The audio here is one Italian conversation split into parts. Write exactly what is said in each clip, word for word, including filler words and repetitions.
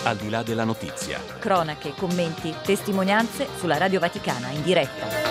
Al di là della notizia. Cronache, commenti, testimonianze sulla Radio Vaticana in diretta.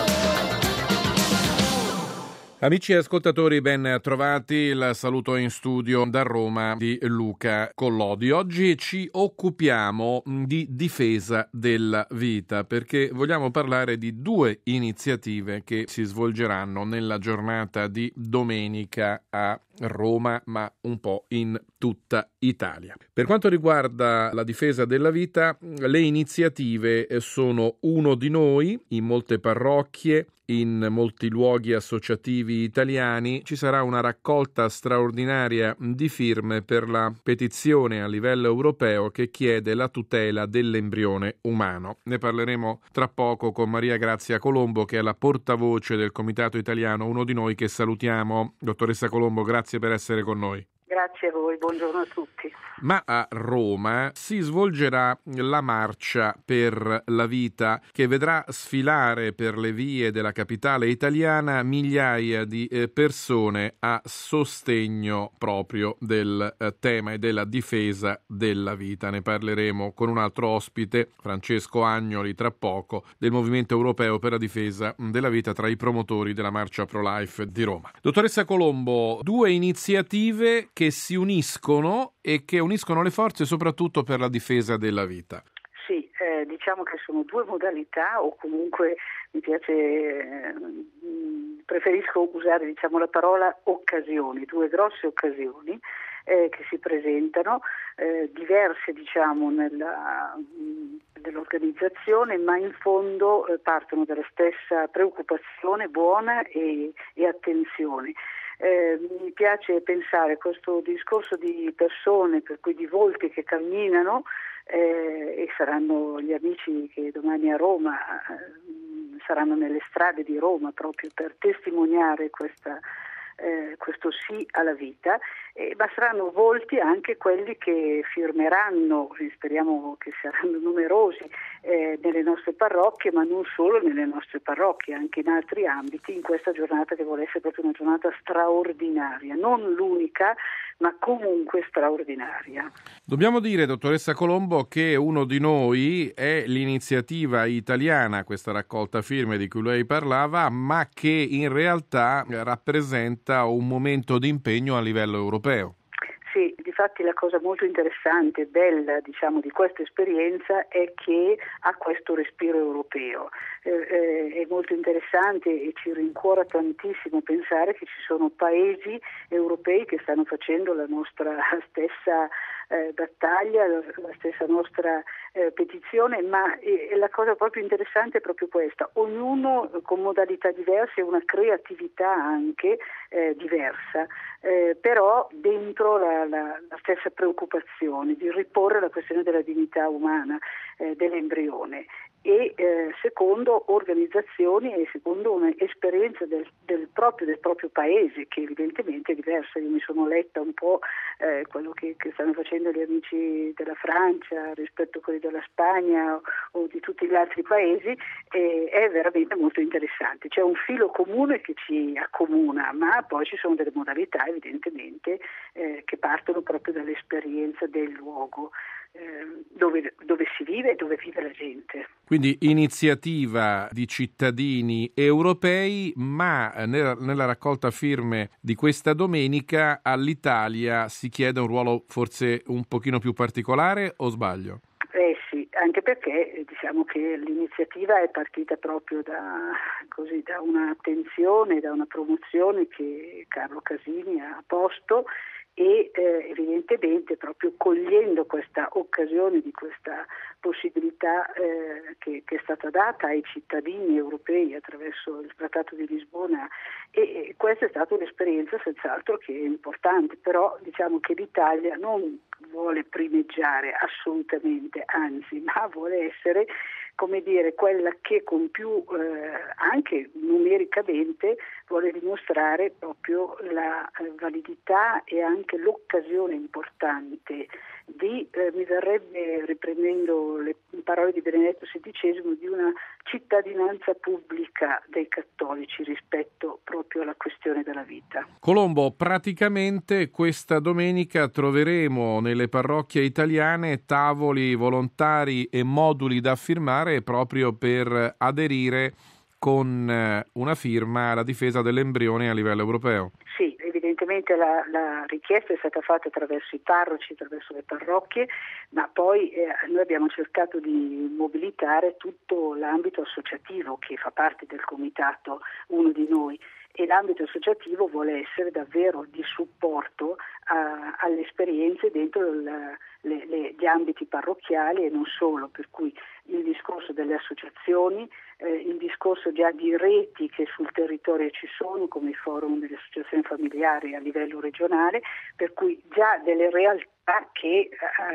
Amici e ascoltatori, ben trovati. Il saluto in studio da Roma di Luca Collodi. Oggi ci occupiamo di difesa della vita perché vogliamo parlare di due iniziative che si svolgeranno nella giornata di domenica a Roma, ma un po' in tutta Italia. Per quanto riguarda la difesa della vita, le iniziative sono Uno di Noi in molte parrocchie, in molti luoghi associativi italiani. Ci sarà una raccolta straordinaria di firme per la petizione a livello europeo che chiede la tutela dell'embrione umano. Ne parleremo tra poco con Maria Grazia Colombo, che è la portavoce del Comitato Italiano Uno di Noi, che salutiamo. Dottoressa Colombo, grazie per essere con noi. Grazie a voi, buongiorno a tutti. Ma a Roma si svolgerà la Marcia per la Vita, che vedrà sfilare per le vie della capitale italiana migliaia di persone a sostegno proprio del tema e della difesa della vita. Ne parleremo con un altro ospite, Francesco Agnoli, tra poco, del Movimento Europeo per la Difesa della Vita, tra i promotori della Marcia Pro-Life di Roma. Dottoressa Colombo, due iniziative che si uniscono e che uniscono le forze soprattutto per la difesa della vita. Sì, eh, diciamo che sono due modalità, o comunque mi piace, eh, preferisco usare diciamo la parola occasioni, due grosse occasioni eh, che si presentano, eh, diverse diciamo nella, dell'organizzazione, ma in fondo eh, partono dalla stessa preoccupazione buona e, e attenzione. Eh, mi piace pensare a questo discorso di persone, per cui di volti che camminano, eh, e saranno gli amici che domani a Roma eh, saranno nelle strade di Roma proprio per testimoniare questa, eh, questo sì alla vita, eh, ma saranno volti anche quelli che firmeranno, speriamo che saranno numerosi, eh, nelle nostre parrocchie, ma non solo nelle nostre parrocchie, anche in altri ambiti, in questa giornata che vuole essere proprio una giornata straordinaria, non l'unica, ma comunque straordinaria. Dobbiamo dire, dottoressa Colombo, che Uno di Noi è l'iniziativa italiana, questa raccolta firme di cui lei parlava, ma che in realtà rappresenta un momento di impegno a livello europeo. Sì, difatti la cosa molto interessante e bella diciamo di questa esperienza è che ha questo respiro europeo. Eh, eh, è molto interessante e ci rincuora tantissimo pensare che ci sono paesi europei che stanno facendo la nostra stessa eh, battaglia, la, la stessa nostra eh, petizione, ma eh, la cosa proprio interessante è proprio questa: ognuno eh, con modalità diverse e una creatività anche eh, diversa, eh, però dentro la, la, la stessa preoccupazione di riporre la questione della dignità umana eh, dell'embrione. E eh, secondo organizzazioni e secondo un'esperienza del, del, proprio, del proprio paese, che evidentemente è diversa. Io mi sono letta un po' eh, quello che, che stanno facendo gli amici della Francia rispetto a quelli della Spagna o, o di tutti gli altri paesi, e è veramente molto interessante. C'è un filo comune che ci accomuna, ma poi ci sono delle modalità evidentemente eh, che partono proprio dall'esperienza del luogo eh, dove, dove si vive e dove vive la gente. Quindi iniziativa di cittadini europei, ma nella, nella raccolta firme di questa domenica all'Italia si chiede un ruolo forse un pochino più particolare, o sbaglio? Eh sì, anche perché diciamo che l'iniziativa è partita proprio da, così, da un'attenzione, da una promozione che Carlo Casini ha posto, e eh, evidentemente proprio cogliendo questa occasione di questa possibilità eh, che, che è stata data ai cittadini europei attraverso il Trattato di Lisbona, e, e questa è stata un'esperienza senz'altro che è importante, però diciamo che l'Italia non vuole primeggiare assolutamente, anzi, ma vuole essere, come dire, quella che con più eh, anche numericamente vuole dimostrare proprio la eh, validità e anche l'occasione importante di, eh, mi verrebbe, riprendendo le parole di Benedetto sedicesimo, di una cittadinanza pubblica dei cattolici rispetto proprio alla questione della vita. Colombo, praticamente questa domenica troveremo nelle parrocchie italiane tavoli volontari e moduli da firmare proprio per aderire con una firma alla difesa dell'embrione a livello europeo. Sì, evidentemente la, la richiesta è stata fatta attraverso i parroci, attraverso le parrocchie, ma poi eh, noi abbiamo cercato di mobilitare tutto l'ambito associativo che fa parte del comitato Uno di Noi, e l'ambito associativo vuole essere davvero di supporto a, alle esperienze dentro il, le, le, gli ambiti parrocchiali e non solo, per cui il discorso delle associazioni, eh, il discorso già di reti che sul territorio ci sono, come i forum delle associazioni familiari a livello regionale, per cui già delle realtà che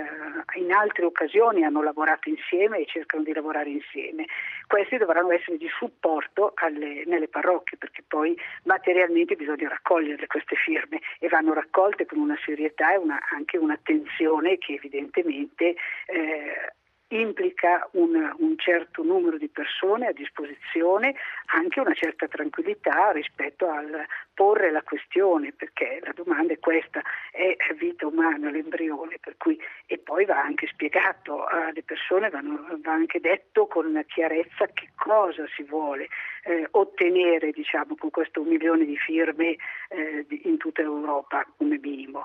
eh, in altre occasioni hanno lavorato insieme e cercano di lavorare insieme. Questi dovranno essere di supporto alle, nelle parrocchie, perché poi materialmente bisogna raccogliere queste firme e vanno raccolte con una serietà e una, anche un'attenzione che evidentemente eh, implica un, un certo numero di persone a disposizione, anche una certa tranquillità rispetto al porre la questione, perché la domanda è questa: è vita umana l'embrione? Per cui, e poi va anche spiegato alle persone, vanno, va anche detto con chiarezza che cosa si vuole eh, ottenere, diciamo, con questo un milione di firme eh, in tutta Europa come minimo,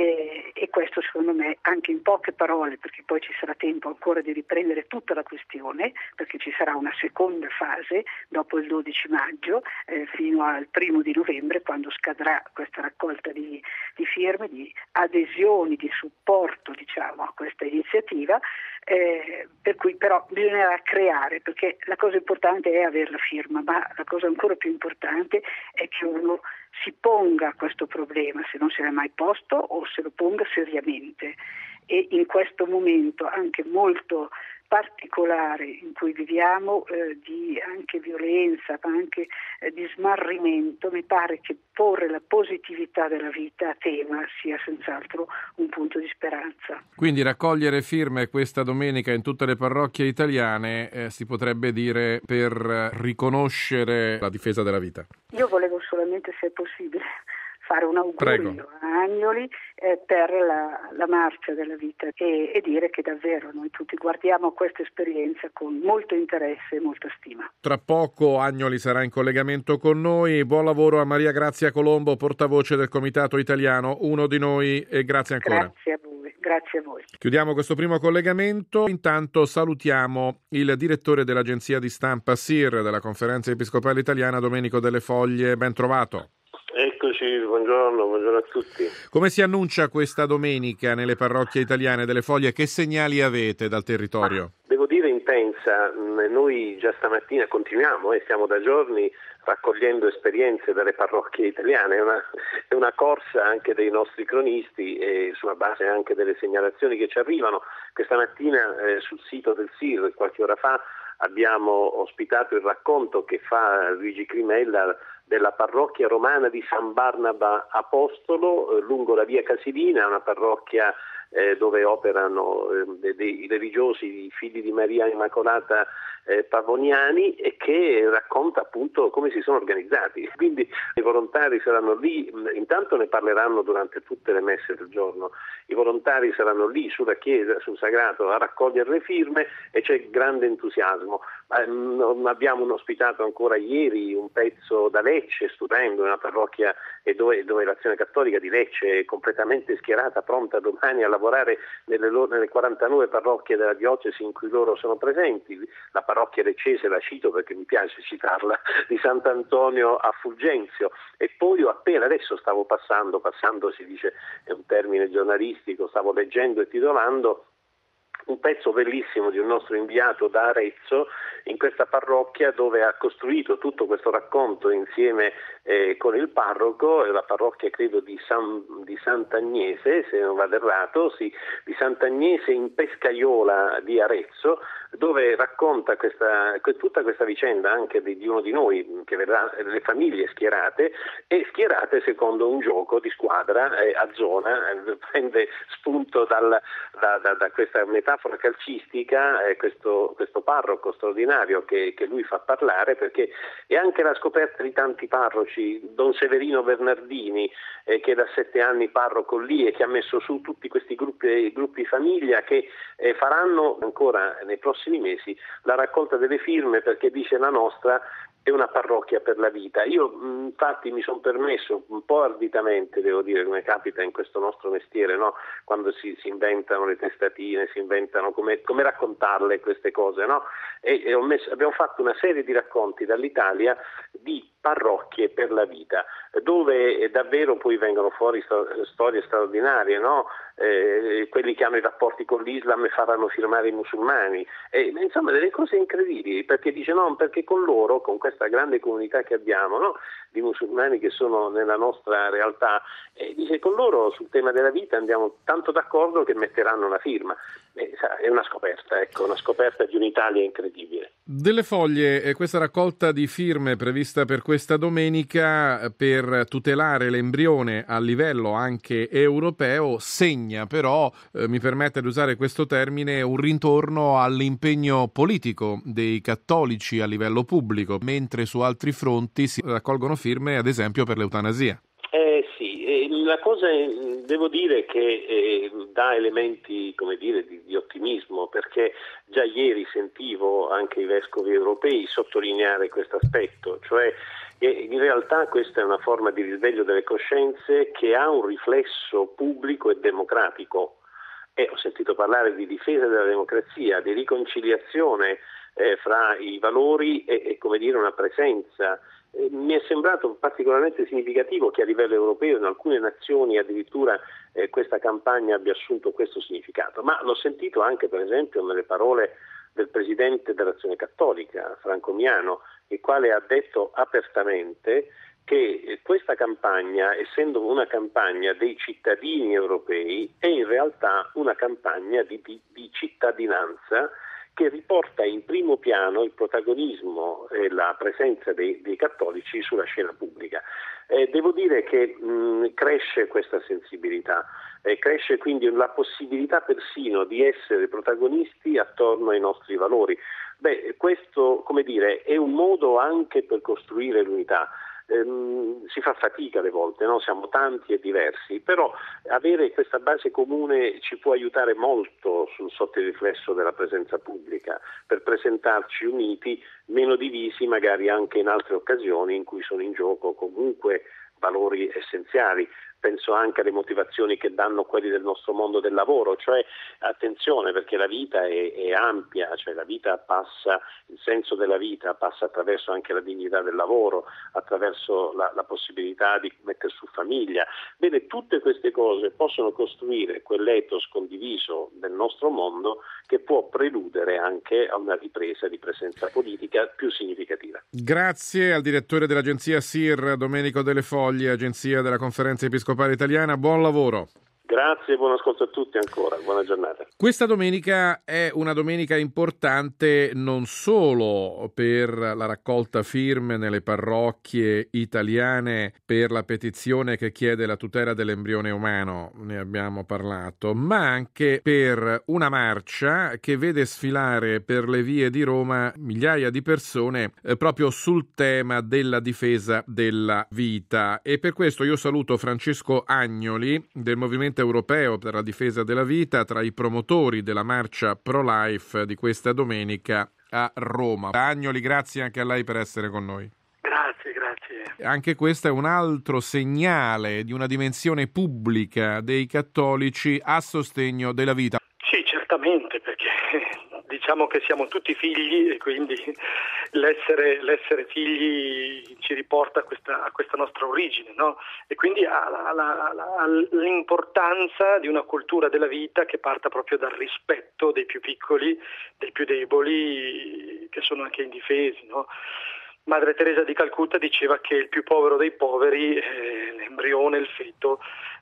e, e questo secondo me anche in poche parole, perché poi ci sarà tempo ancora di riprendere tutta la questione, perché ci sarà una seconda fase dopo il dodici maggio eh, fino al primo di novembre, quando scadrà questa raccolta di, di firme, di adesioni, di supporto, diciamo, a questa iniziativa, eh, per cui però bisognerà creare, perché la cosa importante è avere la firma, ma la cosa ancora più importante è che uno si ponga questo problema, se non se l'è mai posto, o se lo ponga seriamente. E in questo momento anche molto particolare in cui viviamo, eh, di anche violenza, ma anche eh, di smarrimento, mi pare che porre la positività della vita a tema sia senz'altro un punto di speranza. Quindi raccogliere firme questa domenica in tutte le parrocchie italiane eh, si potrebbe dire per riconoscere la difesa della vita. Io volevo solamente, se è possibile, fare un augurio Prego. a Agnoli eh, per la, la marcia della vita e, e dire che davvero noi tutti guardiamo questa esperienza con molto interesse e molta stima. Tra poco Agnoli sarà in collegamento con noi. Buon lavoro a Maria Grazia Colombo, portavoce del Comitato Italiano Uno di Noi, e grazie ancora. Grazie a voi, grazie a voi. Chiudiamo questo primo collegamento. Intanto salutiamo il direttore dell'agenzia di stampa S I R della Conferenza Episcopale Italiana, Domenico Delle Foglie. Ben trovato. Eccoci, buongiorno, buongiorno a tutti. Come si annuncia questa domenica nelle parrocchie italiane Delle Foglie? Che segnali avete dal territorio? Devo dire intensa. Noi già stamattina continuiamo e eh, stiamo da giorni raccogliendo esperienze dalle parrocchie italiane. È una, è una corsa anche dei nostri cronisti e sulla base anche delle segnalazioni che ci arrivano. Questa mattina eh, sul sito del S I R, qualche ora fa, abbiamo ospitato il racconto che fa Luigi Crimella della parrocchia romana di San Barnaba Apostolo eh, lungo la via Casilina, una parrocchia eh, dove operano eh, dei religiosi figli di Maria Immacolata eh, pavoniani, e che racconta appunto come si sono organizzati. Quindi i volontari saranno lì, intanto ne parleranno durante tutte le messe del giorno, i volontari saranno lì sulla chiesa, sul sagrato, a raccogliere le firme, e c'è grande entusiasmo. Eh, abbiamo ospitato ancora ieri un pezzo da Lecce, stupendo, una parrocchia e dove, dove l'Azione Cattolica di Lecce è completamente schierata, pronta domani a lavorare nelle, loro, nelle quarantanove parrocchie della diocesi in cui loro sono presenti. La parrocchia leccese, la cito perché mi piace citarla, di Sant'Antonio a Fulgenzio. E poi appena adesso stavo passando, passando si dice è un termine giornalistico, stavo leggendo e titolando un pezzo bellissimo di un nostro inviato da Arezzo in questa parrocchia, dove ha costruito tutto questo racconto insieme eh, con il parroco, la parrocchia credo di, San, di Sant'Agnese, se non vado errato, sì, di Sant'Agnese in Pescaiola di Arezzo, dove racconta questa, tutta questa vicenda anche di, di uno di noi, che vedrà le famiglie schierate, e schierate secondo un gioco di squadra eh, a zona, eh, prende spunto dal, da, da, da questa metafora calcistica, eh, questo, questo parroco straordinario che, che lui fa parlare, perché è anche la scoperta di tanti parroci, Don Severino Bernardini, eh, che da sette anni parroco lì e che ha messo su tutti questi gruppi, gruppi famiglia che eh, faranno ancora nei prossimi mesi la raccolta delle firme, perché dice la nostra è una parrocchia per la vita. Io infatti mi sono permesso un po' arditamente, devo dire, come capita in questo nostro mestiere, no? Quando si, si inventano le testatine, si inventano come, come raccontarle queste cose, no? E, e ho messo, abbiamo fatto una serie di racconti dall'Italia di parrocchie per la vita, dove davvero poi vengono fuori storie straordinarie, no? Eh, quelli che hanno i rapporti con l'Islam e faranno firmare i musulmani, e, insomma delle cose incredibili, perché dice no, perché con loro, con questa grande comunità che abbiamo, no? Di musulmani che sono nella nostra realtà, e dice con loro sul tema della vita andiamo tanto d'accordo che metteranno una firma. Eh, è una scoperta, ecco, una scoperta di un'Italia incredibile. Delle Foglie, eh, questa raccolta di firme prevista per questa domenica eh, per tutelare l'embrione a livello anche europeo segna però, eh, mi permette di usare questo termine, un ritorno all'impegno politico dei cattolici a livello pubblico, mentre su altri fronti si raccolgono firme ad esempio per l'eutanasia. Eh sì, eh, la cosa è, devo dire che eh, dà elementi, come dire, di, di ottimismo, perché già ieri sentivo anche i vescovi europei sottolineare questo aspetto, cioè eh, in realtà questa è una forma di risveglio delle coscienze che ha un riflesso pubblico e democratico. E ho sentito parlare di difesa della democrazia, di riconciliazione eh, fra i valori e, e come dire una presenza. Eh, mi è sembrato particolarmente significativo che a livello europeo in alcune nazioni addirittura eh, questa campagna abbia assunto questo significato, ma l'ho sentito anche per esempio nelle parole del presidente dell'Azione Cattolica, Franco Miano, il quale ha detto apertamente che questa campagna, essendo una campagna dei cittadini europei, è in realtà una campagna di, di, di cittadinanza che riporta in primo piano il protagonismo e la presenza dei, dei cattolici sulla scena pubblica. Eh, devo dire che mh, cresce questa sensibilità, eh, cresce quindi la possibilità persino di essere protagonisti attorno ai nostri valori. Beh, questo, come dire, è un modo anche per costruire l'unità. Ehm, si fa fatica alle volte, no? Siamo tanti e diversi, però avere questa base comune ci può aiutare molto sul sotto il riflesso della presenza pubblica, per presentarci uniti, meno divisi magari anche in altre occasioni in cui sono in gioco comunque valori essenziali. Penso anche alle motivazioni che danno quelli del nostro mondo del lavoro, cioè attenzione, perché la vita è, è ampia, cioè la vita passa, il senso della vita passa attraverso anche la dignità del lavoro, attraverso la, la possibilità di mettere su famiglia. Bene, tutte queste cose possono costruire quell'ethos condiviso del nostro mondo che può preludere anche a una ripresa di presenza politica più significativa. Grazie al direttore dell'agenzia S I R, Domenico Delle Foglie, agenzia della Conferenza Episcopale Italiana. Buon lavoro. Grazie, buon ascolto a tutti ancora, buona giornata. Questa domenica è una domenica importante non solo per la raccolta firme nelle parrocchie italiane per la petizione che chiede la tutela dell'embrione umano, ne abbiamo parlato, ma anche per una marcia che vede sfilare per le vie di Roma migliaia di persone eh, proprio sul tema della difesa della vita. E per questo io saluto Francesco Agnoli del Movimento Europeo per la difesa della vita, tra i promotori della marcia pro-life di questa domenica a Roma. Agnoli, grazie anche a lei per essere con noi. Grazie, grazie. Anche questo è un altro segnale di una dimensione pubblica dei cattolici a sostegno della vita. Sì, certamente, perché diciamo che siamo tutti figli e quindi l'essere, l'essere figli ci riporta a questa, a questa nostra origine, no? E quindi all'importanza di una cultura della vita che parta proprio dal rispetto dei più piccoli, dei più deboli, che sono anche indifesi, no? Madre Teresa di Calcutta diceva che il più povero dei poveri, eh, l'embrione, il feto,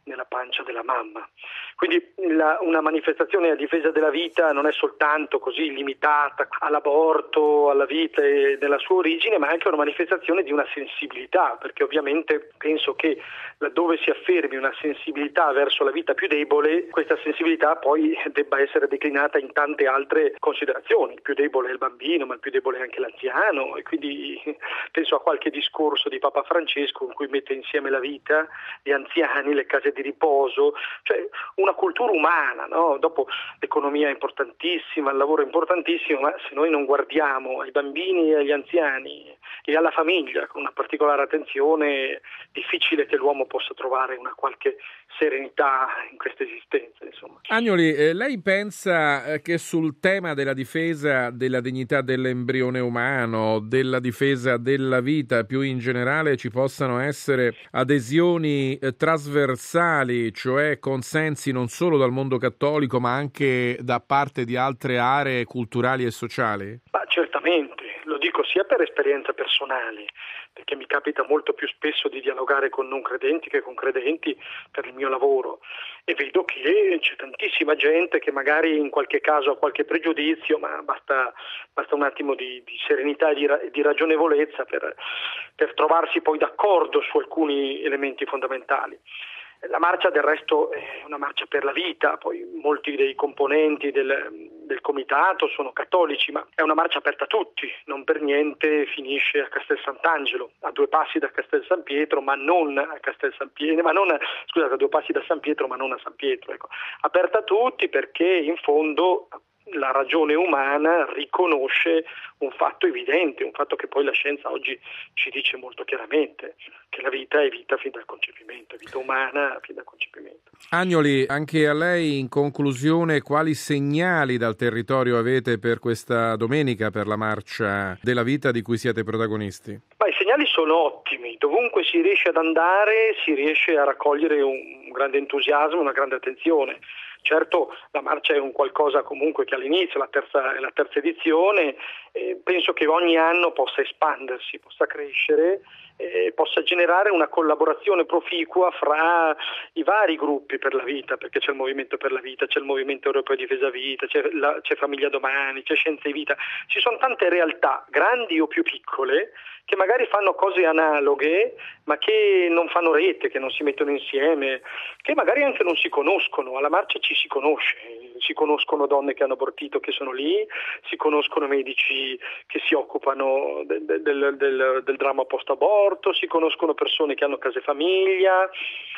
nella pancia della mamma. Quindi la, una manifestazione a difesa della vita non è soltanto così limitata all'aborto, alla vita e nella sua origine, ma è anche una manifestazione di una sensibilità, perché ovviamente penso che laddove si affermi una sensibilità verso la vita più debole, questa sensibilità poi debba essere declinata in tante altre considerazioni. Il più debole è il bambino, ma il più debole è anche l'anziano, e quindi penso a qualche discorso di Papa Francesco in cui mette insieme la vita, gli anziani, le case di riposo, cioè una cultura umana, no? Dopo l'economia è importantissima, il lavoro è importantissimo, ma se noi non guardiamo ai bambini e agli anziani e alla famiglia con una particolare attenzione, è difficile che l'uomo possa trovare una qualche serenità in questa esistenza, insomma. Agnoli, eh, lei pensa eh, che sul tema della difesa della dignità dell'embrione umano, della difesa della vita più in generale, ci possano essere adesioni eh, trasversali, cioè consensi non solo dal mondo cattolico ma anche da parte di altre aree culturali e sociali? Ma certamente, lo dico sia per esperienza personale, perché mi capita molto più spesso di dialogare con non credenti che con credenti per il mio lavoro, e vedo che c'è tantissima gente che magari in qualche caso ha qualche pregiudizio, ma basta, basta un attimo di, di serenità e di, di ragionevolezza per, per trovarsi poi d'accordo su alcuni elementi fondamentali. La marcia del resto è una marcia per la vita, poi molti dei componenti del, del comitato sono cattolici, ma è una marcia aperta a tutti, non per niente finisce a Castel Sant'Angelo, a due passi da Castel San Pietro, ma non a Castel San Pietro, ma non, scusate, a due passi da San Pietro, ma non a San Pietro, ecco. Aperta a tutti perché in fondo la ragione umana riconosce un fatto evidente, un fatto che poi la scienza oggi ci dice molto chiaramente, che la vita è vita fin dal concepimento, è vita umana fin dal concepimento. Agnoli, anche a lei in conclusione, quali segnali dal territorio avete per questa domenica, per la marcia della vita di cui siete protagonisti? Ma i segnali sono ottimi, dovunque si riesce ad andare si riesce a raccogliere un grande entusiasmo, una grande attenzione. Certo, la marcia è un qualcosa comunque che all'inizio, la terza, è la terza edizione, eh, penso che ogni anno possa espandersi, possa crescere, eh, possa generare una collaborazione proficua fra i vari gruppi per la vita, perché c'è il Movimento per la Vita, c'è il Movimento Europeo Difesa Vita, c'è, la, c'è Famiglia Domani, c'è Scienza e Vita, ci sono tante realtà, grandi o più piccole, che magari fanno cose analoghe, ma che non fanno rete, che non si mettono insieme, che magari anche non si conoscono. Alla marcia ci si conosce, si conoscono donne che hanno abortito che sono lì, si conoscono medici che si occupano del, del, del, del dramma post-aborto, si conoscono persone che hanno case famiglia,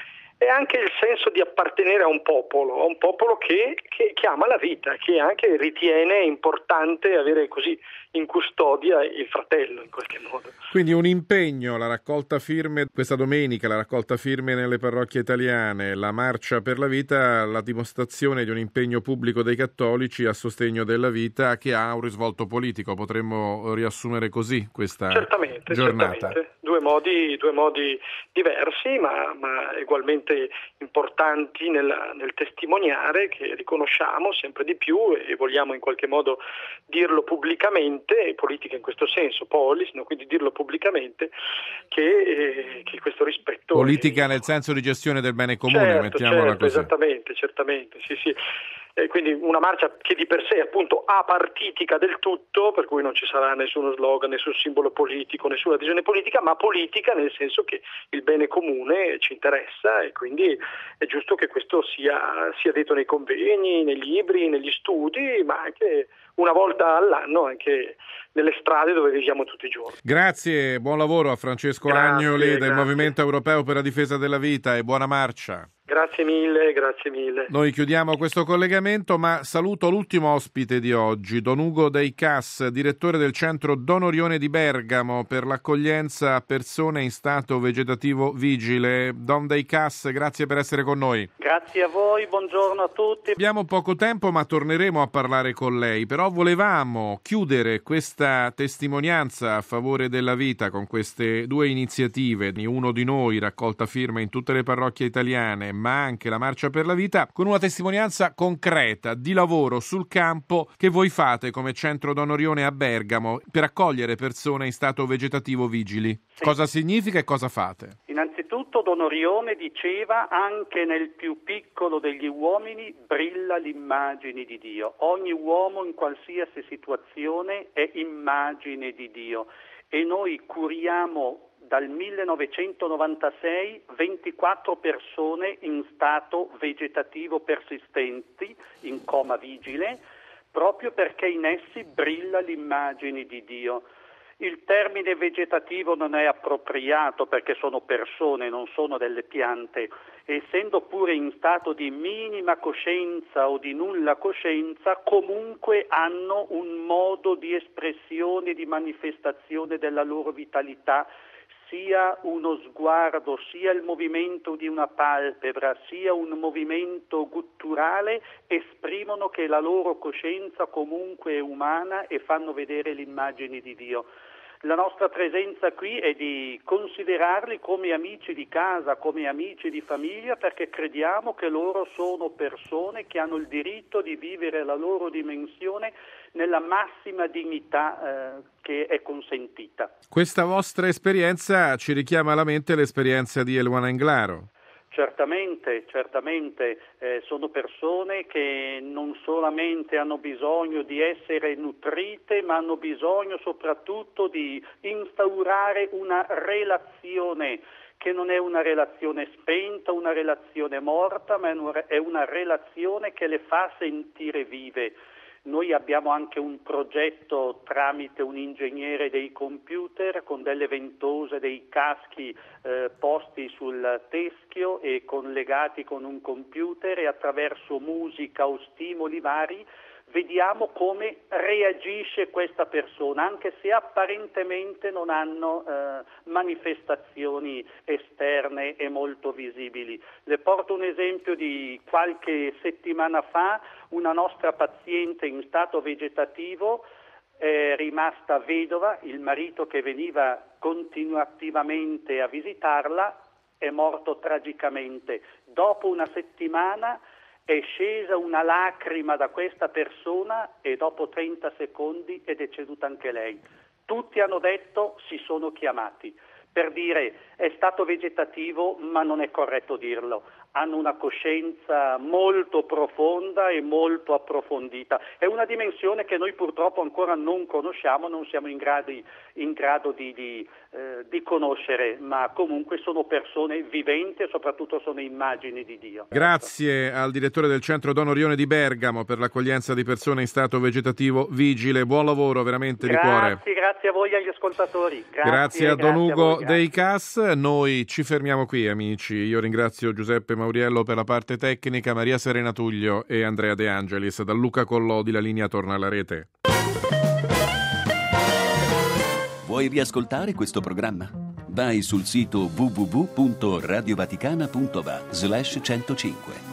e anche il senso di appartenere a un popolo, a un popolo che, che, che ama la vita, che anche ritiene importante avere così in custodia il fratello in qualche modo. Quindi un impegno, la raccolta firme questa domenica, la raccolta firme nelle parrocchie italiane, la marcia per la vita, la dimostrazione di un impegno pubblico dei cattolici a sostegno della vita che ha un risvolto politico. Potremmo riassumere così questa certamente, giornata. Certamente. Due modi, due modi diversi, ma, ma ugualmente importanti nel, nel testimoniare che riconosciamo sempre di più e vogliamo in qualche modo dirlo pubblicamente, e politica in questo senso, polis, no? Quindi dirlo pubblicamente che, eh, che questo rispetto... Politica è... nel senso di gestione del bene comune, certo, mettiamola certo, così. Esattamente, certamente, sì, sì. E quindi una marcia che di per sé è appunto apartitica del tutto, per cui non ci sarà nessuno slogan, nessun simbolo politico, nessuna visione politica, ma politica nel senso che il bene comune ci interessa e quindi è giusto che questo sia, sia detto nei convegni, nei libri, negli studi, ma anche una volta all'anno anche nelle strade dove viviamo tutti i giorni. Grazie, buon lavoro a Francesco Grazie, Agnoli del grazie. Movimento Europeo per la Difesa della Vita e buona marcia. Grazie mille, grazie mille. Noi chiudiamo questo collegamento, ma saluto l'ultimo ospite di oggi, Don Ugo Dei Cas, direttore del centro Don Orione di Bergamo per l'accoglienza a persone in stato vegetativo vigile. Don Dei Cas, grazie per essere con noi. Grazie a voi, buongiorno a tutti. Abbiamo poco tempo, ma torneremo a parlare con lei, però volevamo chiudere questa testimonianza a favore della vita con queste due iniziative, Uno di Noi, raccolta firme in tutte le parrocchie italiane, ma anche la Marcia per la Vita, con una testimonianza concreta di lavoro sul campo che voi fate come Centro Don Orione a Bergamo per accogliere persone in stato vegetativo vigili. Sì. Cosa significa e cosa fate? Innanzitutto Innanzitutto Don Orione diceva: anche nel più piccolo degli uomini brilla l'immagine di Dio. Ogni uomo in qualsiasi situazione è immagine di Dio e noi curiamo dal millenovecentonovantasei ventiquattro persone in stato vegetativo persistenti, in coma vigile, proprio perché in essi brilla l'immagine di Dio. Il termine vegetativo non è appropriato perché sono persone, non sono delle piante. Essendo pure in stato di minima coscienza o di nulla coscienza, comunque hanno un modo di espressione, di manifestazione della loro vitalità, sia uno sguardo, sia il movimento di una palpebra, sia un movimento gutturale, esprimono che la loro coscienza comunque è umana e fanno vedere l'immagine di Dio. La nostra presenza qui è di considerarli come amici di casa, come amici di famiglia, perché crediamo che loro sono persone che hanno il diritto di vivere la loro dimensione nella massima dignità eh, che è consentita. Questa vostra esperienza ci richiama alla mente l'esperienza di Eluana Englaro. Certamente, certamente, eh, sono persone che non solamente hanno bisogno di essere nutrite, ma hanno bisogno soprattutto di instaurare una relazione che non è una relazione spenta, una relazione morta, ma è una relazione che le fa sentire vive. Noi abbiamo anche un progetto tramite un ingegnere dei computer con delle ventose, dei caschi eh, posti sul teschio e collegati con un computer, e attraverso musica o stimoli vari vediamo come reagisce questa persona, anche se apparentemente non hanno eh, manifestazioni esterne e molto visibili. Le porto un esempio di qualche settimana fa. Una nostra paziente in stato vegetativo è rimasta vedova, il marito che veniva continuativamente a visitarla è morto tragicamente. Dopo una settimana è scesa una lacrima da questa persona e dopo trenta secondi è deceduta anche lei. Tutti hanno detto si sono chiamati. Per dire è stato vegetativo, ma non è corretto dirlo. Hanno una coscienza molto profonda e molto approfondita. È una dimensione che noi purtroppo ancora non conosciamo, non siamo in, gradi, in grado di, di, eh, di conoscere, ma comunque sono persone viventi e soprattutto sono immagini di Dio. Grazie al direttore del Centro Don Orione di Bergamo per l'accoglienza di persone in stato vegetativo vigile. Buon lavoro veramente grazie, di cuore. Grazie, grazie a voi, agli ascoltatori. Grazie, grazie a Don grazie Ugo a voi, dei C A S. Noi ci fermiamo qui, amici. Io ringrazio Giuseppe Mauriello per la parte tecnica, Maria Serena Tullio e Andrea De Angelis. Da Luca Collodi la linea torna alla rete. Vuoi riascoltare questo programma? Vai sul sito w w w punto radiovaticana punto va slash centocinque.